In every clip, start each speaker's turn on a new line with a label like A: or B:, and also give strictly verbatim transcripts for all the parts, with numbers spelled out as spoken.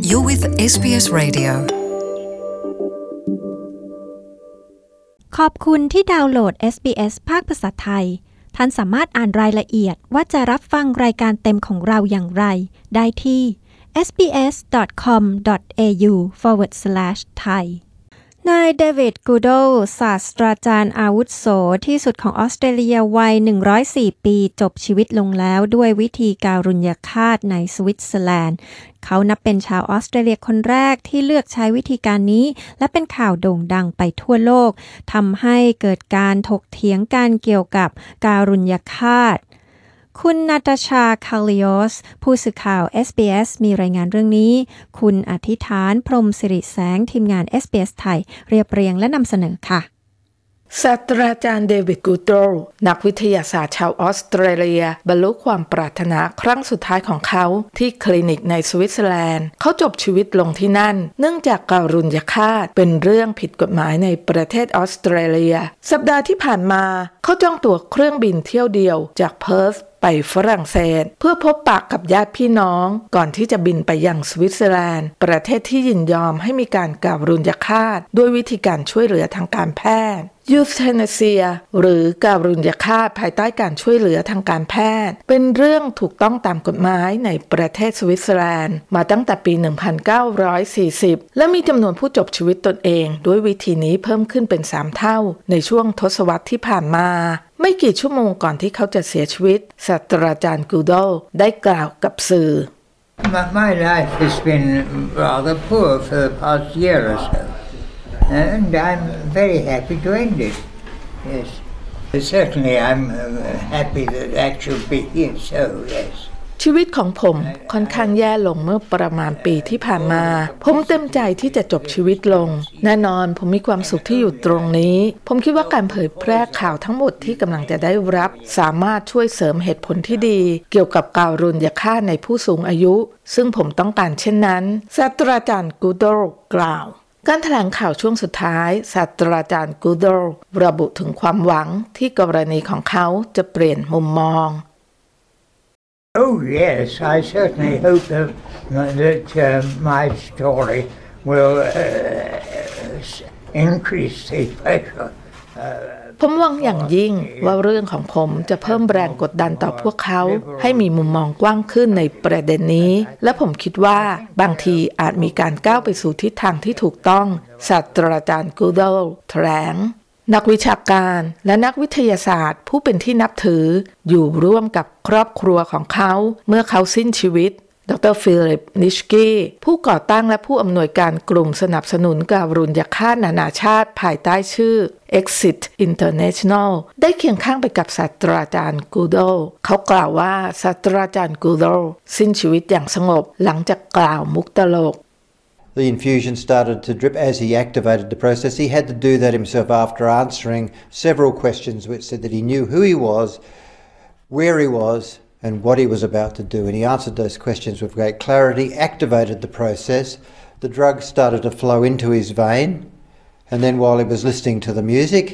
A: You're with เอส บี เอส Radio
B: ขอบคุณที่ดาวน์โหลด เอส บี เอส ภาคภาษาไทยท่านสามารถอ่านรายละเอียดว่าจะรับฟังรายการเต็มของเราอย่างไรได้ที่ เอส บี เอส ดอท คอม ดอท เอ ยู สแลช สแลช ไทย นายเดวิด กูโดลศาสตราจารย์อาวุโสที่สุดของออสเตรเลียวัยหนึ่งร้อยสี่ปีจบชีวิตลงแล้วด้วยวิธีการุญยฆาตในสวิตเซอร์แลนด์เขานับเป็นชาวออสเตรเลียคนแรกที่เลือกใช้วิธีการนี้และเป็นข่าวโด่งดังไปทั่วโลกทำให้เกิดการถกเถียงกันเกี่ยวกับการุญยฆาตคุณนาตาชา คาลิโอสผู้สื่อข่าว เอส บี เอส มีรายงานเรื่องนี้คุณอธิษฐานพรหมสิริแสงทีมงาน เอส บี เอส ไทยเรียบเรียงและนำเสนอค่ะ
C: ศาสตราจารย์เดวิด กูโดลนักวิทยาศาสตร์ชาวออสเตรเลียบรรลุความปรารถนาครั้งสุดท้ายของเขาที่คลินิกในสวิตเซอร์แลนด์เขาจบชีวิตลงที่นั่นเนื่องจากการุญยฆาตเป็นเรื่องผิดกฎหมายในประเทศออสเตรเลียสัปดาห์ที่ผ่านมาเขาจองตั๋วเครื่องบินเที่ยวเดียวจากเพิร์ธไปฝรั่งเศสเพื่อพบปะกับญาติพี่น้องก่อนที่จะบินไปยังสวิตเซอร์แลนด์ประเทศที่ยินยอมให้มีการการุญยฆาตด้วยวิธีการช่วยเหลือทางการแพทย์ยูเทนาเซียหรือการุญยฆาตภายใต้การช่วยเหลือทางการแพทย์เป็นเรื่องถูกต้องตามกฎหมายในประเทศสวิตเซอร์แลนด์มาตั้งแต่ปี หนึ่งพันเก้าร้อยสี่สิบ และมีจำนวนผู้จบชีวิตตนเองด้วยวิธีนี้เพิ่มขึ้นเป็นสามเท่าในช่วงทศวรรษที่ผ่านมาไม่กี่ชั่วโมงก่อนที่เขาจะเสียชีวิตศาสตราจารย์กูโดลได้กล่าวกับสื่อ
D: My life has been rather poor for the past year or so, and I'm very happy to end it. Yes, certainly I'm happy that that should be here. So yes.
C: ชีวิตของผมค่อนข้างแย่ลงเมื่อประมาณปีที่ผ่านมาผมเต็มใจที่จะจบชีวิตลงแน่นอนผมมีความสุขที่อยู่ตรงนี้ผมคิดว่าการเผยแพร่ข่าวทั้งหมดที่กำลังจะได้รับสามารถช่วยเสริมเหตุผลที่ดีเกี่ยวกับการุญยฆาตในผู้สูงอายุซึ่งผมต้องการเช่นนั้นศาสตราจารย์กูโดลกล่าวการแถลงข่าวช่วงสุดท้ายศาสตราจารย์กูโดลระบุถึงความหวังที่กรณีของเขาจะเปลี่ยนมุมมอง
D: Oh yes, I certainly hope that, that uh, my story will uh, increase the pressure. Uh,
C: ผมหวังอย่างยิ่งว่าเรื่องของผมจะเพิ่มแรงกดดันต่อพวกเขาให้มีมุมมองกว้างขึ้นในประเด็นนี้และผมคิดว่าบางทีอาจมีการก้าวไปสู่ทิศทางที่ถูกต้องศาสตราจารย์กูโดลแถลงนักวิชาการและนักวิทยาศาสตร์ผู้เป็นที่นับถืออยู่ร่วมกับครอบครัวของเขาเมื่อเขาสิ้นชีวิตดร.ฟิลิป นิชกี้ผู้ก่อตั้งและผู้อำนวยการกลุ่มสนับสนุนการุญยฆาตนานาชาติภายใต้ชื่อ Exit International ได้เคียงข้างไปกับศาสตราจารย์กูโดลเขากล่าวว่าศาสตราจารย์กูโดลสิ้นชีวิตอย่างสงบหลังจากกล่าวมุกตลก
E: The infusion started to drip as he activated the process. He had to do that himself after answering several questions which said that he knew who he was, where he was, and what he was about to do. And he answered those questions with great clarity, activated the process. The drug started to flow into his vein. And then while he was listening to the music,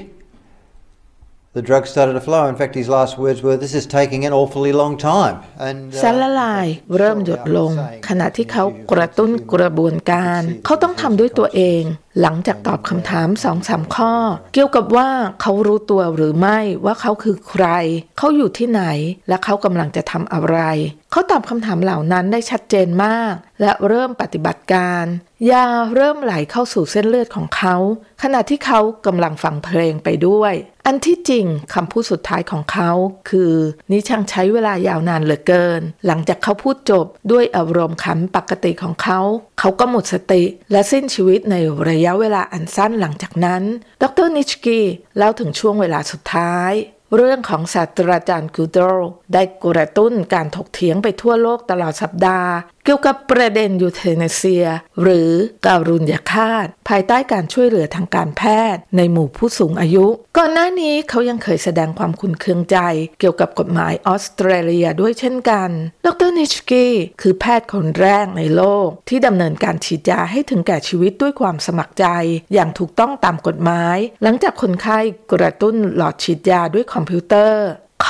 E: the drug started to flow. In fact, his last words were, "This is taking an awfully long time." And
C: สารละลายเริ่มหยดลงขณะที่เขากระตุ้นกระบวนการเขาต้องทำด้วยตัวเองหลังจากตอบคำถาม สองถึงสาม ข้อเกี่ยวกับว่าเขารู้ตัวหรือไม่ว่าเขาคือใครเขาอยู่ที่ไหนและเขากำลังจะทำอะไรเขาตอบคำถามเหล่านั้นได้ชัดเจนมากและเริ่มปฏิบัติการยาเริ่มไหลเข้าสู่เส้นเลือดของเขาขณะที่เขากำลังฟังเพลงไปด้วยอันที่จริงคำพูดสุดท้ายของเขาคือนี่ช่างใช้เวลายาวนานเหลือเกินหลังจากเขาพูดจบด้วยอารมณ์ขันปกติของเขาเขาก็หมดสติและสิ้นชีวิตในระยะเวลาอันสั้นหลังจากนั้นดร.นิชกี้เล่าถึงช่วงเวลาสุดท้ายเรื่องของศาสตราจารย์กูโดลได้กระตุ้นการถกเถียงไปทั่วโลกตลอดสัปดาห์เกี่ยวกับประเด็นยูเทนาเซียหรือการุญยฆาตภายใต้การช่วยเหลือทางการแพทย์ในหมู่ผู้สูงอายุก่อนหน้านี้เขายังเคยแสดงความขุ่นเคืองใจเกี่ยวกับกฎหมายออสเตรเลียด้วยเช่นกันดร.นิชกี้คือแพทย์คนแรกในโลกที่ดำเนินการฉีดยาให้ถึงแก่ชีวิตด้วยความสมัครใจอย่างถูกต้องตามกฎหมายหลังจากคนไข้กระตุ้นหลอดฉีดยาด้วยคอมพิวเตอร์ ค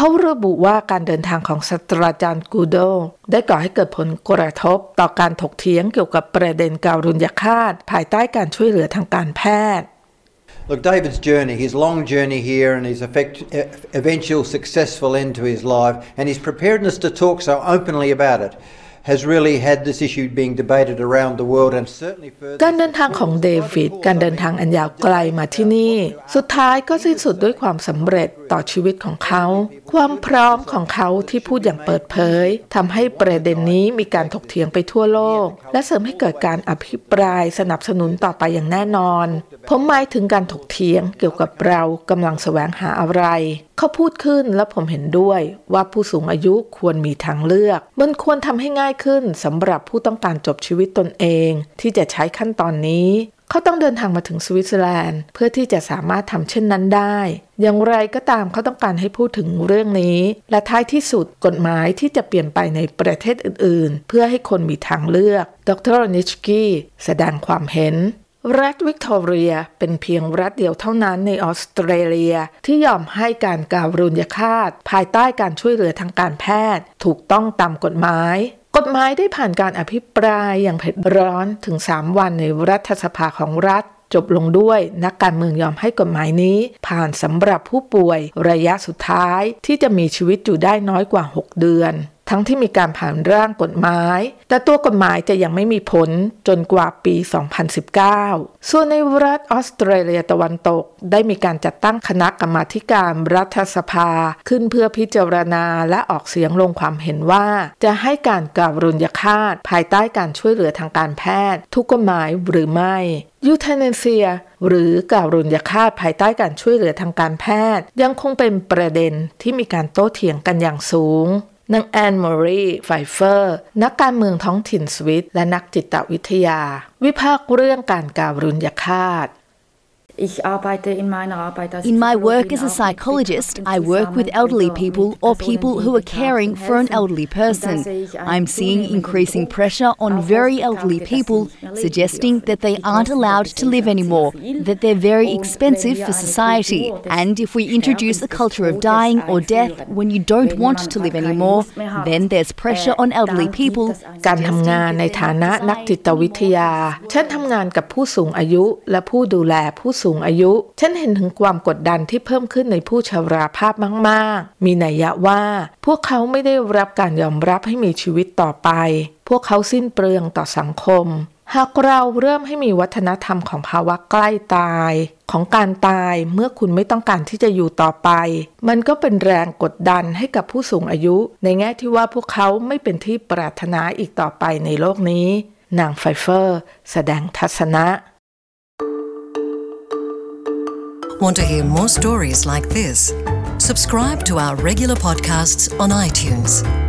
C: เขาระบุว่าการเดินทางของศาสตราจารย์กูโดได้ก่อให้เกิดผลกระทบต่อการถกเถียงเกี่ยวกับประเด็นการุญยฆาตภายใต้การช่วยเหลือทางการแพทย์
E: Look, David's journey, his long journey here and his effect, eventual successful end to his life and his preparedness to talk so openly about it has really had this issue being debated around the world and certainly further
C: การเดินทางของเดวิดการเดินทางอันยาวไกลมาที่นี่สุดท้ายก็สิ้นสุดด้วยความสำเร็จต่อชีวิตของเขาความพร้อมของเขาที่พูดอย่างเปิดเผยทำให้ประเด็นนี้มีการถกเถียงไปทั่วโลกและเสริมให้เกิดการอภิปรายสนับสนุนต่อไปอย่างแน่นอนผมหมายถึงการถกเถียงเกี่ยวกับเรากำลังแสวงหาอะไรเขาพูดขึ้นและผมเห็นด้วยว่าผู้สูงอายุควรมีทางเลือกมันควรทำให้ง่ายขึ้นสำหรับผู้ต้องการจบชีวิตตนเองที่จะใช้ขั้นตอนนี้เขาต้องเดินทางมาถึงสวิตเซอร์แลนด์เพื่อที่จะสามารถทำเช่นนั้นได้อย่างไรก็ตามเขาต้องการให้พูดถึงเรื่องนี้และท้ายที่สุดกฎหมายที่จะเปลี่ยนไปในประเทศอื่นๆเพื่อให้คนมีทางเลือกดรนิชกี้แสดงความเห็นรัฐวิกตอเรียเป็นเพียงรัฐเดียวเท่านั้นในออสเตรเลียที่ยอมให้การการุญยฆาตภายใต้การช่วยเหลือทางการแพทย์ถูกต้องตามกฎหมายกฎหมายได้ผ่านการอภิปรายอย่างเผ็ดร้อนถึงสามวันในรัฐสภาของรัฐจบลงด้วยนักการเมืองยอมให้กฎหมายนี้ผ่านสำหรับผู้ป่วยระยะสุดท้ายที่จะมีชีวิตอยู่ได้น้อยกว่าหกเดือนทั้งที่มีการผ่านร่างกฎหมายแต่ตัวกฎหมายจะยังไม่มีผลจนกว่าปีสองพันสิบเก้าส่วนในรัฐออสเตรเลียตะวันตกได้มีการจัดตั้งคณะกรรมาธิการรัฐสภาขึ้นเพื่อพิจารณาและออกเสียงลงความเห็นว่าจะให้การการุญยฆาตภายใต้การช่วยเหลือทางการแพทย์ทุกกฎหมายหรือไม่ยูเทเนเซียหรือการุญยฆาตภายใต้การช่วยเหลือทางการแพทย์ยังคงเป็นประเด็นที่มีการโต้เถียงกันอย่างสูงนางแอนมอรีไฟเฟอร์นักการเมืองท้องถิ่นสวิตและนักจิตวิทยาวิพากษ์เรื่องการการุญยฆาต
F: In my work as a psychologist, I work with elderly people or people who are caring for an elderly person. I'm seeing increasing pressure on very elderly people, suggesting that they aren't allowed to live anymore, that they're very expensive for society. And if we introduce a culture of dying or death when you don't want to live anymore, then there's pressure on elderly people.
C: การทำงานในฐานะนักจิตวิทยาฉันทำงานกับผู้สูงอายุและผู้ดูแลผู้สูงอายุฉันเห็นถึงความกดดันที่เพิ่มขึ้นในผู้ชราภาพมากๆมีนัยยะว่าพวกเขาไม่ได้รับการยอมรับให้มีชีวิตต่อไปพวกเขาสิ้นเปลืองต่อสังคมหากเราเริ่มให้มีวัฒนธรรมของภาวะใกล้ตายของการตายเมื่อคุณไม่ต้องการที่จะอยู่ต่อไปมันก็เป็นแรงกดดันให้กับผู้สูงอายุในแง่ที่ว่าพวกเขาไม่เป็นที่ปรารถนาอีกต่อไปในโลกนี้นางไฟเฟอร์แสดงทัศนะ
A: Want to hear more stories like this? Subscribe to our regular podcasts on iTunes.